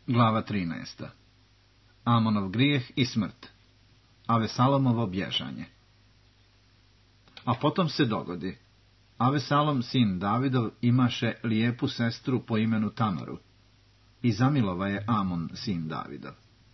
Glava 13. Amonov grijeh i smrt. Avesalomovo bježanje. A potom se dogodi. Avesalom, sin Davidov, imaše lijepu sestru po imenu Tamaru. I zamilova je Amon, sin Davidov.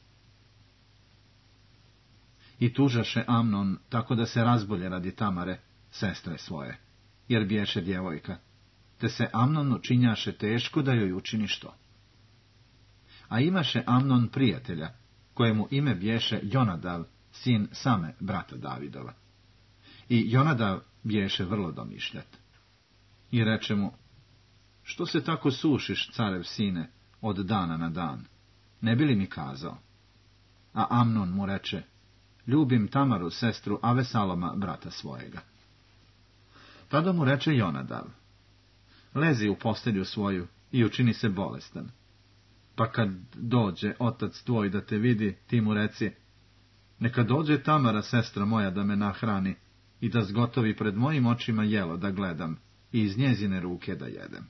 I tužaše Amnon, tako da se razbolje radi Tamare, sestre svoje, jer biješe djevojka, te se Amnonu činjaše teško da joj učini što. A imaše Amnon prijatelja, kojemu ime biješe Jonadav, sin Same, brata Davidova. I Jonadav biješe vrlo domišljat. I reče mu: što se tako sušiš, carev sine, od dana na dan? Ne bi li mi kazao? A Amnon mu reče: ljubim Tamaru, sestru Avesaloma, brata svojega. Tada mu reče Jonadav: lezi u postelju svoju i učini se bolestan. Pa kad dođe otac tvoj da te vidi, ti mu reci: neka dođe Tamara, sestra moja, da me nahrani i da zgotovi pred mojim očima jelo da gledam i iz njezine ruke da jedem.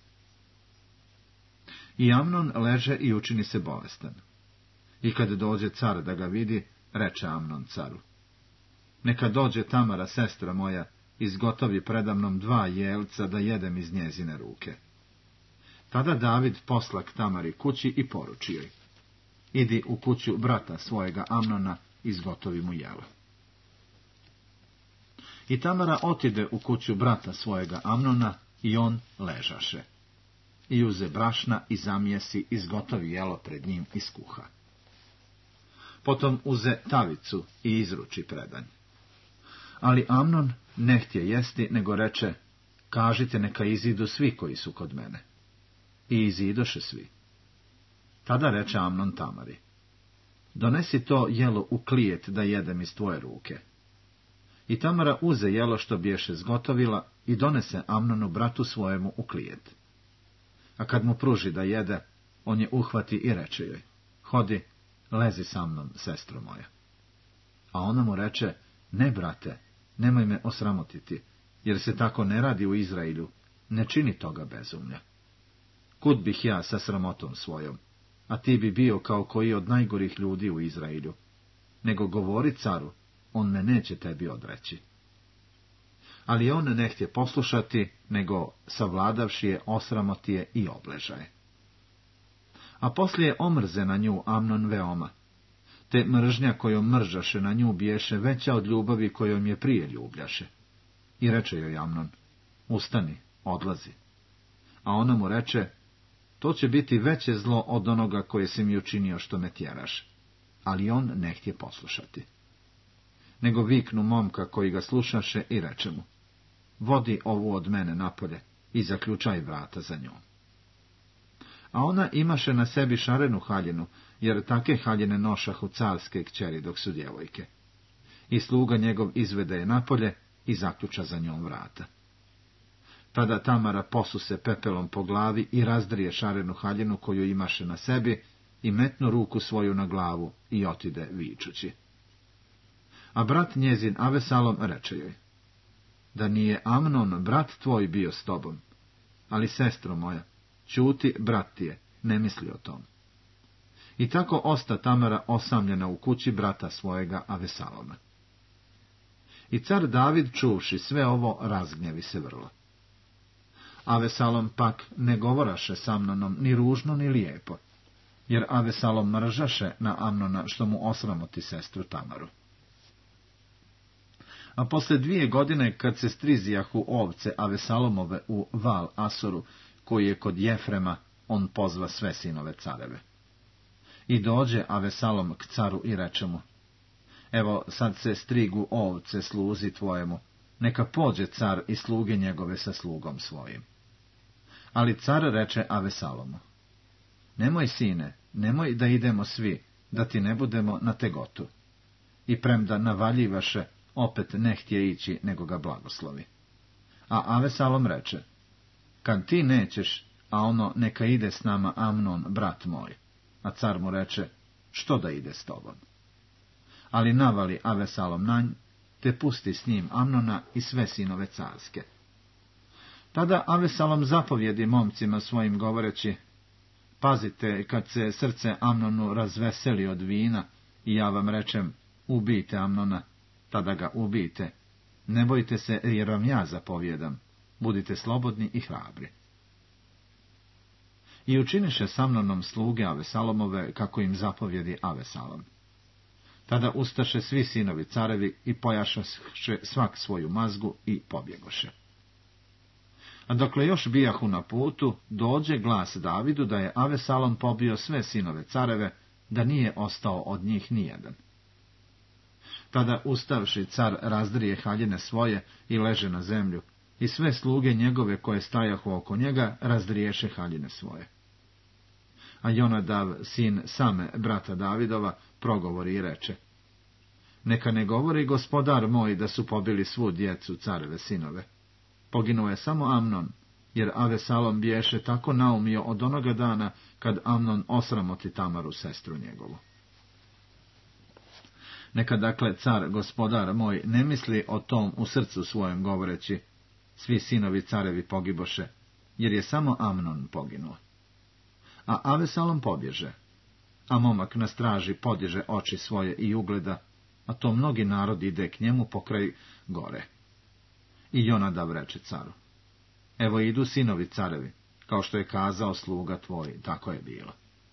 I Amnon leže i učini se bolestan. I kad dođe car da ga vidi, reče Amnon caru: neka dođe Tamara, sestra moja, i zgotovi predamnom 2 jelca da jedem iz njezine ruke. Tada David posla k Tamari kući i poruči joj: idi u kuću brata svojega Amnona i izgotovi mu jelo. I Tamara otide u kuću brata svojega Amnona i on ležaše. I uze brašna i zamijesi, izgotovi jelo pred njim i skuha. Potom uze tavicu i izruči predanj. Ali Amnon ne htje jesti, nego reče: kažite neka izidu svi koji su kod mene. I izidoše svi. Tada reče Amnon Tamari: donesi to jelo u klijet da jedem iz tvoje ruke. I Tamara uze jelo što biješe zgotovila i donese Amnonu, bratu svojemu, u klijet. A kad mu pruži da jede, on je uhvati i reče joj: hodi, lezi sa mnom, sestro moja. A ona mu reče: ne, brate, nemoj me osramotiti, jer se tako ne radi u Izraelju, ne čini toga bezumlja. Kud bih ja sa sramotom svojom, a ti bi bio kao koji od najgorih ljudi u Izraelju, nego govori caru, on me neće tebi odreći. Ali on ne htje poslušati, nego savladavši je, osramoti je i obležaje. A poslije omrze na nju Amnon veoma, te mržnja kojom mržaše na nju biješe veća od ljubavi kojom je prije ljubljaše. I reče joj Amnon: ustani, odlazi. A ona mu reče: to će biti veće zlo od onoga koje si mi učinio što me tjeraš. Ali on ne htje poslušati. Nego viknu momka koji ga slušaše i reče mu: vodi ovu od mene napolje i zaključaj vrata za njom. A ona imaše na sebi šarenu haljinu, jer take haljine nošahu carske kćeri dok su djevojke. I sluga njegov izvede je napolje i zaključa za njom vrata. Tada Tamara posuse pepelom po glavi i razdrije šarenu haljinu koju imaše na sebi i metnu ruku svoju na glavu i otide vičući. A brat njezin Avesalom reče joj: da nije Amnon, brat tvoj, bio s tobom, ali sestro moja, ćuti, brat ti je, ne misli o tom. I tako osta Tamara osamljena u kući brata svojega Avesaloma. I car David, čuvši sve ovo, razgnjevi se vrlo. Avesalom pak ne govoraše s Amnonom ni ružno ni lijepo, jer Avesalom mržaše na Amnona što mu osramoti sestru Tamaru. A posle 2 godine, kad se strizijahu ovce Avesalomove u Val Asoru, koji je kod Jefrema, on pozva sve sinove careve. I dođe Avesalom k caru i reče mu: evo sad se strigu ovce sluzi tvojemu, neka pođe car i sluge njegove sa slugom svojim. Ali car reče Avesalomu: nemoj, sine, nemoj da idemo svi, da ti ne budemo na tegotu. I premda navaljivaše, opet ne htje ići, nego ga blagoslovi. A Avesalom reče: kad ti nećeš, a ono neka ide s nama Amnon, brat moj. A car mu reče: što da ide s tobom? Ali navali Avesalom na nj, te pusti s njim Amnona i sve sinove carske. Tada Avesalom zapovjedi momcima svojim govoreći: pazite kad se srce Amnonu razveseli od vina i ja vam rečem, ubijte Amnona, tada ga ubijte. Ne bojte se, jer vam ja zapovjedam. Budite slobodni i hrabri. I učiniše s Amnonom sluge Avesalomove, kako im zapovjedi Avesalom. Tada ustaše svi sinovi carevi i pojašaše svak svoju mazgu i pobjegoše. A dokle još bijahu na putu, dođe glas Davidu da je Avesalom pobio sve sinove careve, da nije ostao od njih nijedan. Tada ustavši car razdrije haljine svoje i leže na zemlju, i sve sluge njegove koje stajahu oko njega razdriješe haljine svoje. A Jonadav, sin Same, brata Davidova, progovori i reče: Neka ne govori gospodar moj da su pobili svu djecu careve sinove. Poginuo je samo Amnon, jer Avesalom biješe tako naumio od onoga dana kad Amnon osramoti Tamaru, sestru njegovu. Neka dakle car gospodar moj ne misli o tom u srcu svojem govoreći: svi sinovi carevi pogiboše, jer je samo Amnon poginuo. A Avesalom pobježe, a momak na straži podiže oči svoje i ugleda, a to mnogi narod ide k njemu pokraj gore. I Jonadav reče caru: Evo idu sinovi carevi, kao što je kazao sluga tvoj, tako je bilo.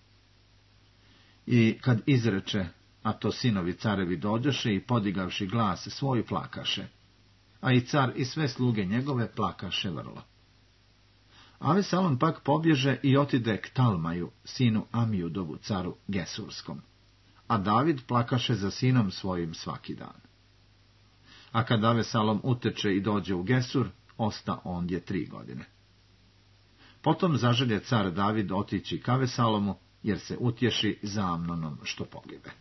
I kad izreče, a to sinovi carevi dođoše i podigavši glas svoj plakaše, a i car i sve sluge njegove plakaše vrlo. Avesalom pak pobježe i otide k Talmaju, sinu Amijudovu, caru Gesurskom, a David plakaše za sinom svojim svaki dan. A kad Avesalom uteče i dođe u Gesur, osta ondje 3 godine. Potom zaželje car David otići k Avesalomu, jer se utješi za Amnonom što pogibe.